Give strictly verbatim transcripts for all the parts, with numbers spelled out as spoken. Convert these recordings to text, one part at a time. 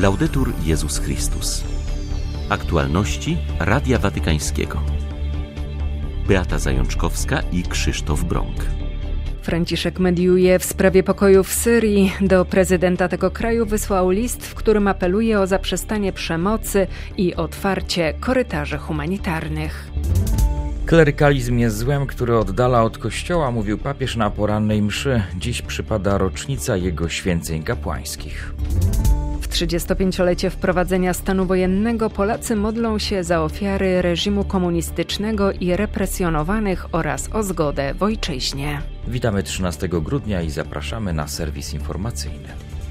Laudetur Jezus Chrystus. Aktualności Radia Watykańskiego. Beata Zajączkowska i Krzysztof Brąk. Franciszek mediuje w sprawie pokoju w Syrii. Do prezydenta tego kraju wysłał list, w którym apeluje o zaprzestanie przemocy i otwarcie korytarzy humanitarnych. Klerykalizm jest złem, który oddala od Kościoła, mówił papież na porannej mszy. Dziś przypada rocznica jego święceń kapłańskich. W trzydziestopięciolecie wprowadzenia stanu wojennego Polacy modlą się za ofiary reżimu komunistycznego i represjonowanych oraz o zgodę w ojczyźnie. Witamy trzynastego grudnia i zapraszamy na serwis informacyjny.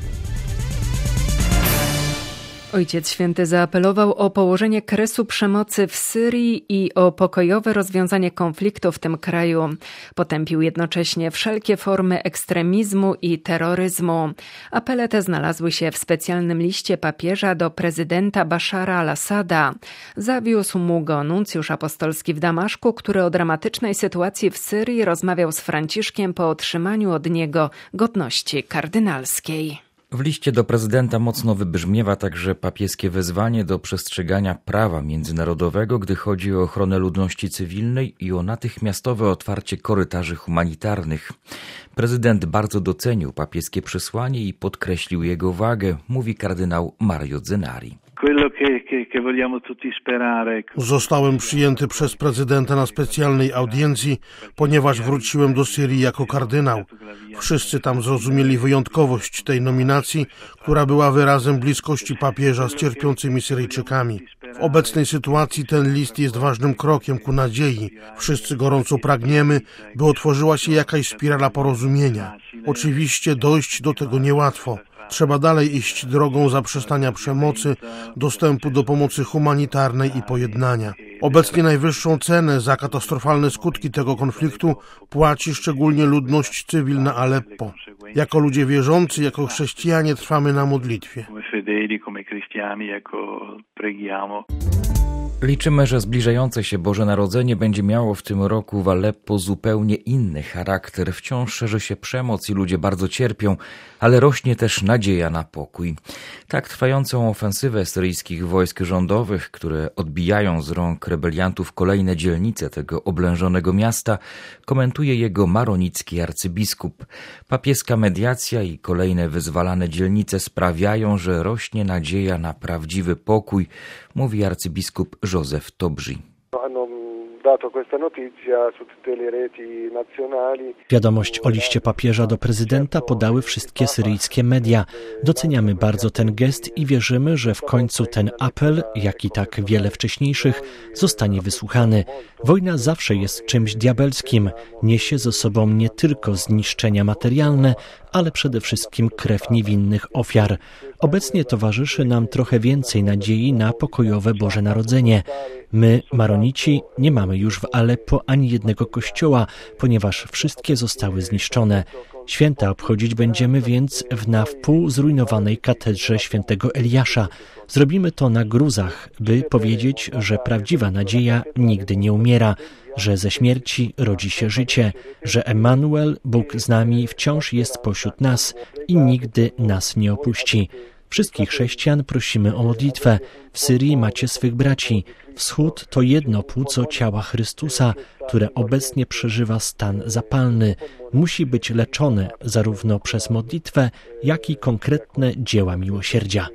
Ojciec Święty zaapelował o położenie kresu przemocy w Syrii i o pokojowe rozwiązanie konfliktu w tym kraju. Potępił jednocześnie wszelkie formy ekstremizmu i terroryzmu. Apele te znalazły się w specjalnym liście papieża do prezydenta Baszara al-Assada. Zawiózł mu go nuncjusz apostolski w Damaszku, który o dramatycznej sytuacji w Syrii rozmawiał z Franciszkiem po otrzymaniu od niego godności kardynalskiej. W liście do prezydenta mocno wybrzmiewa także papieskie wezwanie do przestrzegania prawa międzynarodowego, gdy chodzi o ochronę ludności cywilnej i o natychmiastowe otwarcie korytarzy humanitarnych. Prezydent bardzo docenił papieskie przesłanie i podkreślił jego wagę, mówi kardynał Mario Zenari. Zostałem przyjęty przez prezydenta na specjalnej audiencji, ponieważ wróciłem do Syrii jako kardynał. Wszyscy tam zrozumieli wyjątkowość tej nominacji, która była wyrazem bliskości papieża z cierpiącymi Syryjczykami. W obecnej sytuacji ten list jest ważnym krokiem ku nadziei. Wszyscy gorąco pragniemy, by otworzyła się jakaś spirala porozumienia. Oczywiście dojść do tego niełatwo. Trzeba dalej iść drogą zaprzestania przemocy, dostępu do pomocy humanitarnej i pojednania. Obecnie najwyższą cenę za katastrofalne skutki tego konfliktu płaci szczególnie ludność cywilna Aleppo. Jako ludzie wierzący, jako chrześcijanie trwamy na modlitwie. Liczymy, że zbliżające się Boże Narodzenie będzie miało w tym roku w Aleppo zupełnie inny charakter. Wciąż szerzy się przemoc i ludzie bardzo cierpią, ale rośnie też nadzieja na pokój. Tak trwającą ofensywę syryjskich wojsk rządowych, które odbijają z rąk rebeliantów kolejne dzielnice tego oblężonego miasta, komentuje jego maronicki arcybiskup. Papieska mediacja i kolejne wyzwalane dzielnice sprawiają, że rośnie nadzieja na prawdziwy pokój, mówi arcybiskup Józef Tobrzy. Wiadomość o liście papieża do prezydenta podały wszystkie syryjskie media. Doceniamy bardzo ten gest i wierzymy, że w końcu ten apel, jak i tak wiele wcześniejszych, zostanie wysłuchany. Wojna zawsze jest czymś diabelskim. Niesie ze sobą nie tylko zniszczenia materialne, ale przede wszystkim krew niewinnych ofiar. Obecnie towarzyszy nam trochę więcej nadziei na pokojowe Boże Narodzenie. My, Maronici, nie mamy już w Aleppo ani jednego kościoła, ponieważ wszystkie zostały zniszczone. Święta obchodzić będziemy więc w na wpół zrujnowanej katedrze świętego Eliasza. Zrobimy to na gruzach, by powiedzieć, że prawdziwa nadzieja nigdy nie umiera, że ze śmierci rodzi się życie, że Emmanuel, Bóg z nami, wciąż jest pośród nas i nigdy nas nie opuści. Wszystkich chrześcijan prosimy o modlitwę. W Syrii macie swych braci. Wschód to jedno płuco ciała Chrystusa, które obecnie przeżywa stan zapalny. Musi być leczone zarówno przez modlitwę, jak i konkretne dzieła miłosierdzia.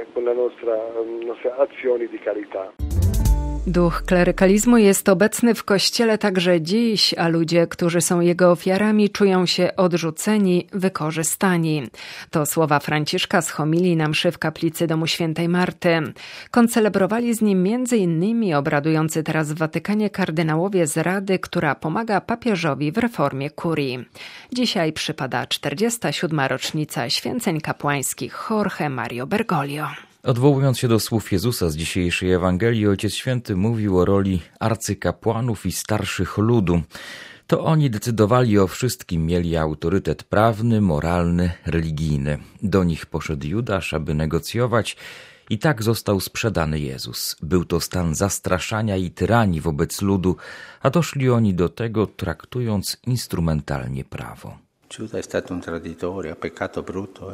Duch klerykalizmu jest obecny w Kościele także dziś, a ludzie, którzy są jego ofiarami, czują się odrzuceni, wykorzystani. To słowa Franciszka z homilii na mszy w kaplicy Domu Świętej Marty. Koncelebrowali z nim między innymi obradujący teraz w Watykanie kardynałowie z Rady, która pomaga papieżowi w reformie kurii. Dzisiaj przypada czterdziesta siódma rocznica święceń kapłańskich Jorge Mario Bergoglio. Odwołując się do słów Jezusa z dzisiejszej Ewangelii, Ojciec Święty mówił o roli arcykapłanów i starszych ludu. To oni decydowali o wszystkim, mieli autorytet prawny, moralny, religijny. Do nich poszedł Judasz, aby negocjować, i tak został sprzedany Jezus. Był to stan zastraszania i tyranii wobec ludu, a doszli oni do tego, traktując instrumentalnie prawo. Giuda è stato un traditore, ha peccato brutto, eh?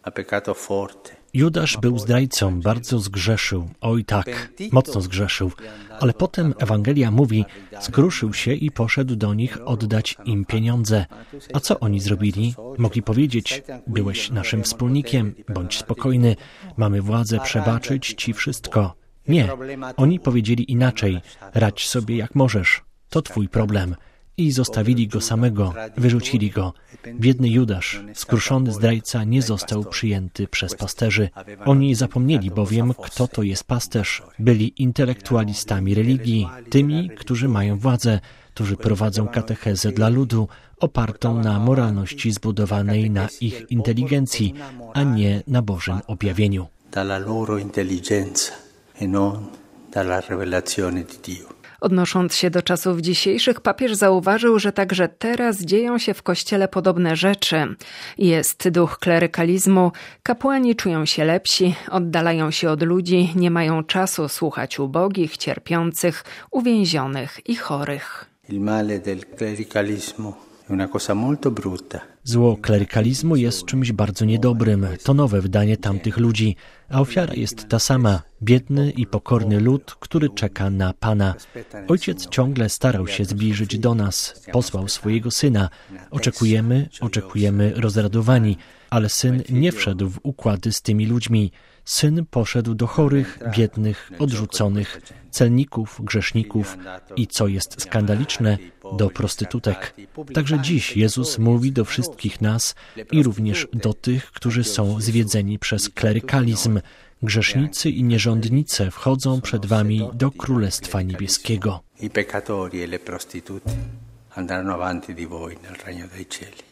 Judasz był zdrajcą, bardzo zgrzeszył, oj tak, mocno zgrzeszył, ale potem Ewangelia mówi, skruszył się i poszedł do nich oddać im pieniądze. A co oni zrobili? Mogli powiedzieć, byłeś naszym wspólnikiem, bądź spokojny, mamy władzę przebaczyć ci wszystko. Nie, oni powiedzieli inaczej, radź sobie jak możesz, to twój problem. I zostawili go samego, wyrzucili go. Biedny Judasz, skruszony zdrajca, nie został przyjęty przez pasterzy. Oni zapomnieli bowiem, kto to jest pasterz. Byli intelektualistami religii, tymi, którzy mają władzę, którzy prowadzą katechezę dla ludu, opartą na moralności zbudowanej na ich inteligencji, a nie na Bożym objawieniu. Dalla loro intelligenza e non dalla rivelazione di Dio. Odnosząc się do czasów dzisiejszych, papież zauważył, że także teraz dzieją się w Kościele podobne rzeczy. Jest duch klerykalizmu, kapłani czują się lepsi, oddalają się od ludzi, nie mają czasu słuchać ubogich, cierpiących, uwięzionych i chorych. Il male del clericalismo è una cosa molto brutta. Zło klerykalizmu jest czymś bardzo niedobrym. To nowe wydanie tamtych ludzi, a ofiara jest ta sama. Biedny i pokorny lud, który czeka na Pana. Ojciec ciągle starał się zbliżyć do nas. Posłał swojego Syna. Oczekujemy, oczekujemy rozradowani, ale Syn nie wszedł w układy z tymi ludźmi. Syn poszedł do chorych, biednych, odrzuconych, celników, grzeszników i, co jest skandaliczne, do prostytutek. Także dziś Jezus mówi do wszystkich nas i również do tych, którzy są zwiedzeni przez klerykalizm. Grzesznicy i nierządnice wchodzą przed wami do Królestwa Niebieskiego. I peccatori e le prostitute andranno avanti di voi nel regno dei cieli.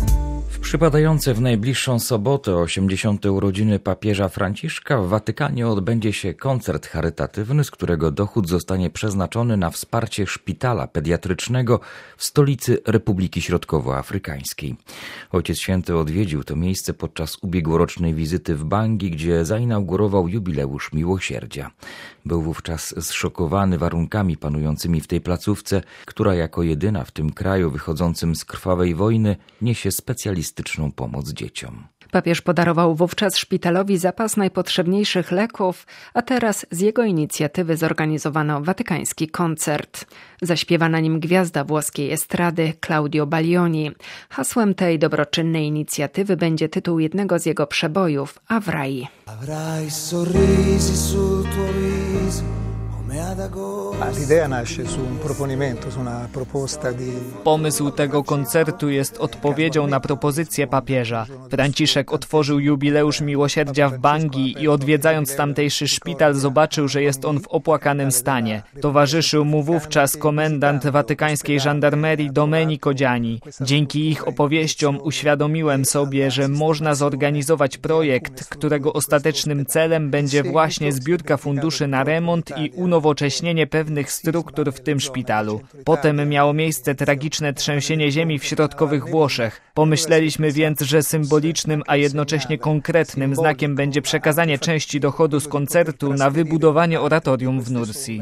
W przypadające w najbliższą sobotę osiemdziesiąte urodziny papieża Franciszka w Watykanie odbędzie się koncert charytatywny, z którego dochód zostanie przeznaczony na wsparcie szpitala pediatrycznego w stolicy Republiki Środkowoafrykańskiej. Ojciec Święty odwiedził to miejsce podczas ubiegłorocznej wizyty w Bangi, gdzie zainaugurował jubileusz miłosierdzia. Był wówczas zszokowany warunkami panującymi w tej placówce, która jako jedyna w tym kraju wychodzącym z krwawej wojny niesie specjalistyczną pomoc dzieciom. Papież podarował wówczas szpitalowi zapas najpotrzebniejszych leków, a teraz z jego inicjatywy zorganizowano watykański koncert. Zaśpiewa na nim gwiazda włoskiej estrady Claudio Baglioni. Hasłem tej dobroczynnej inicjatywy będzie tytuł jednego z jego przebojów, Avrai. Avrai sorrisi sul tuo viso. L'idea nasce su un proponimento, su una proposta di... Pomysł tego koncertu jest odpowiedzią na propozycję papieża. Franciszek otworzył jubileusz miłosierdzia w Bangi i odwiedzając tamtejszy szpital zobaczył, że jest on w opłakanym stanie. Towarzyszył mu wówczas komendant watykańskiej żandarmerii Domenico Gianni. Dzięki ich opowieściom uświadomiłem sobie, że można zorganizować projekt, którego ostatecznym celem będzie właśnie zbiórka funduszy na remont i unowocześnienie pewnych struktur w tym szpitalu. Potem miało miejsce tragiczne trzęsienie ziemi w środkowych Włoszech. Pomyśleliśmy więc, że symbolicznym, a jednocześnie konkretnym znakiem będzie przekazanie części dochodu z koncertu na wybudowanie oratorium w Nursi.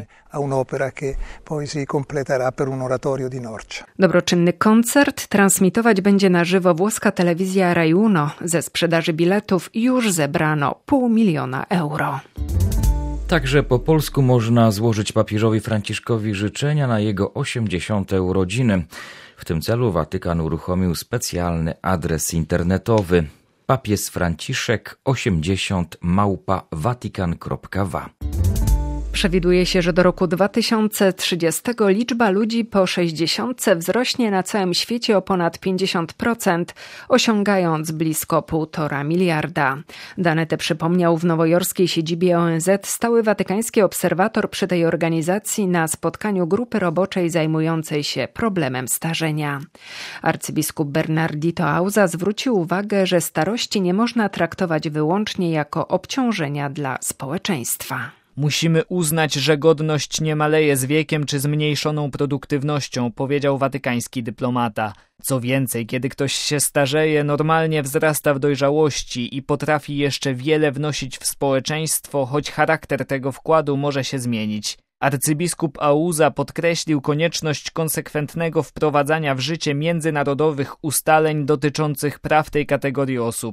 Dobroczynny koncert transmitować będzie na żywo włoska telewizja Rai Uno. Ze sprzedaży biletów już zebrano pół miliona euro. Także po polsku można złożyć papieżowi Franciszkowi życzenia na jego osiemdziesiąte urodziny. W tym celu Watykan uruchomił specjalny adres internetowy papież Franciszek osiemdziesiąt małpa vatican kropka va. Przewiduje się, że do roku dwa tysiące trzydziestego liczba ludzi po sześćdziesiątce wzrośnie na całym świecie o ponad pięćdziesiąt procent, osiągając blisko półtora miliarda. Dane te przypomniał w nowojorskiej siedzibie O N Z stały watykański obserwator przy tej organizacji na spotkaniu grupy roboczej zajmującej się problemem starzenia. Arcybiskup Bernardito Auza zwrócił uwagę, że starości nie można traktować wyłącznie jako obciążenia dla społeczeństwa. Musimy uznać, że godność nie maleje z wiekiem czy zmniejszoną produktywnością, powiedział watykański dyplomata. Co więcej, kiedy ktoś się starzeje, normalnie wzrasta w dojrzałości i potrafi jeszcze wiele wnosić w społeczeństwo, choć charakter tego wkładu może się zmienić. Arcybiskup Auza podkreślił konieczność konsekwentnego wprowadzania w życie międzynarodowych ustaleń dotyczących praw tej kategorii osób.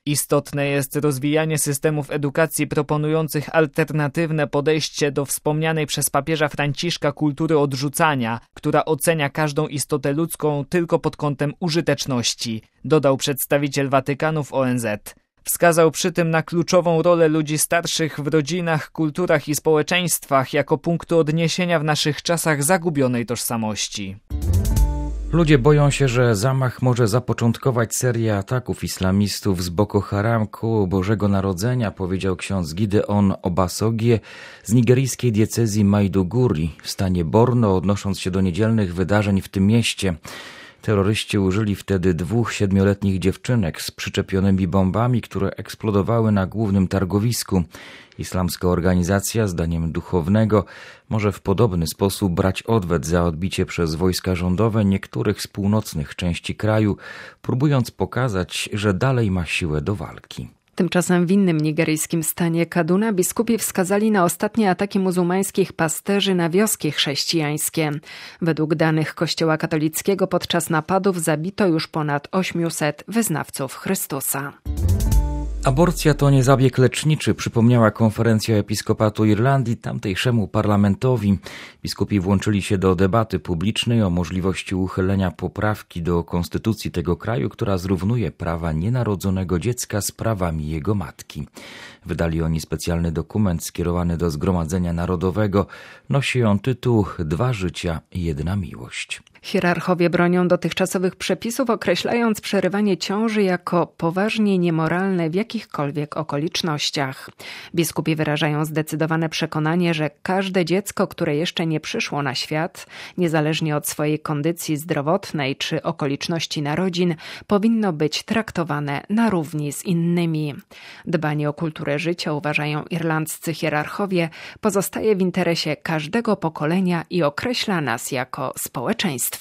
Istotne jest rozwijanie systemów edukacji proponujących alternatywne podejście do wspomnianej przez papieża Franciszka kultury odrzucania, która ocenia każdą istotę ludzką tylko pod kątem użyteczności, dodał przedstawiciel Watykanu w O N Z. Wskazał przy tym na kluczową rolę ludzi starszych w rodzinach, kulturach i społeczeństwach jako punktu odniesienia w naszych czasach zagubionej tożsamości. Ludzie boją się, że zamach może zapoczątkować serię ataków islamistów z Boko Haram koło Bożego Narodzenia, powiedział ksiądz Gideon Obasogie z nigeryjskiej diecezji Maiduguri w stanie Borno, odnosząc się do niedzielnych wydarzeń w tym mieście. Terroryści użyli wtedy dwóch siedmioletnich dziewczynek z przyczepionymi bombami, które eksplodowały na głównym targowisku. Islamska organizacja, zdaniem duchownego, może w podobny sposób brać odwet za odbicie przez wojska rządowe niektórych z północnych części kraju, próbując pokazać, że dalej ma siłę do walki. Tymczasem w innym nigeryjskim stanie Kaduna biskupi wskazali na ostatnie ataki muzułmańskich pasterzy na wioski chrześcijańskie. Według danych Kościoła katolickiego podczas napadów zabito już ponad osiemset wyznawców Chrystusa. Aborcja to nie zabieg leczniczy, przypomniała konferencja episkopatu Irlandii tamtejszemu parlamentowi. Biskupi włączyli się do debaty publicznej o możliwości uchylenia poprawki do konstytucji tego kraju, która zrównuje prawa nienarodzonego dziecka z prawami jego matki. Wydali oni specjalny dokument skierowany do Zgromadzenia Narodowego. Nosi on tytuł Dwa życia, jedna miłość. Hierarchowie bronią dotychczasowych przepisów, określając przerywanie ciąży jako poważnie niemoralne w jakichkolwiek okolicznościach. Biskupi wyrażają zdecydowane przekonanie, że każde dziecko, które jeszcze nie przyszło na świat, niezależnie od swojej kondycji zdrowotnej czy okoliczności narodzin, powinno być traktowane na równi z innymi. Dbanie o kulturę życia, uważają irlandzcy hierarchowie, pozostaje w interesie każdego pokolenia i określa nas jako społeczeństwo.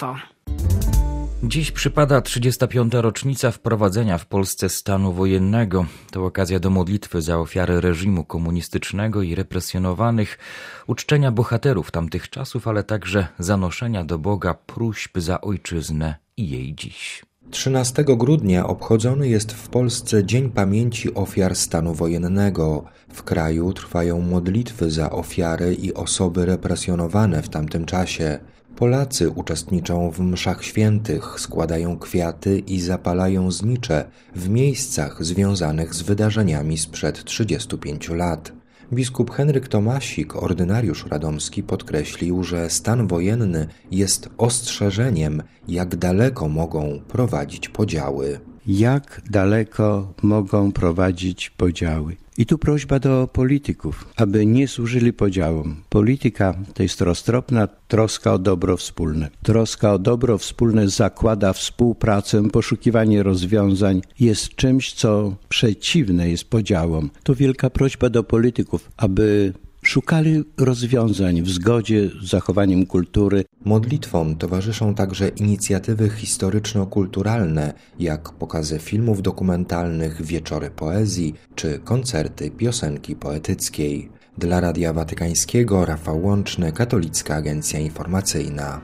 Dziś przypada trzydziesta piąta rocznica wprowadzenia w Polsce stanu wojennego. To okazja do modlitwy za ofiary reżimu komunistycznego i represjonowanych, uczczenia bohaterów tamtych czasów, ale także zanoszenia do Boga próśb za ojczyznę i jej dziś. trzynastego grudnia obchodzony jest w Polsce Dzień Pamięci Ofiar Stanu Wojennego. W kraju trwają modlitwy za ofiary i osoby represjonowane w tamtym czasie. Polacy uczestniczą w mszach świętych, składają kwiaty i zapalają znicze w miejscach związanych z wydarzeniami sprzed trzydziestu pięciu lat. Biskup Henryk Tomasik, ordynariusz radomski, podkreślił, że stan wojenny jest ostrzeżeniem, jak daleko mogą prowadzić podziały. Jak daleko mogą prowadzić podziały. I tu prośba do polityków, aby nie służyli podziałom. Polityka to jest roztropna troska o dobro wspólne. Troska o dobro wspólne zakłada współpracę, poszukiwanie rozwiązań, jest czymś, co przeciwne jest podziałom. To wielka prośba do polityków, aby szukali rozwiązań w zgodzie z zachowaniem kultury. Modlitwom towarzyszą także inicjatywy historyczno-kulturalne, jak pokazy filmów dokumentalnych, wieczory poezji czy koncerty piosenki poetyckiej. Dla Radia Watykańskiego Rafał Łączny, Katolicka Agencja Informacyjna.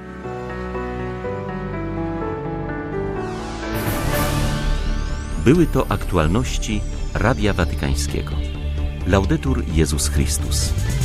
Były to aktualności Radia Watykańskiego. Laudetur Jezus Chrystus.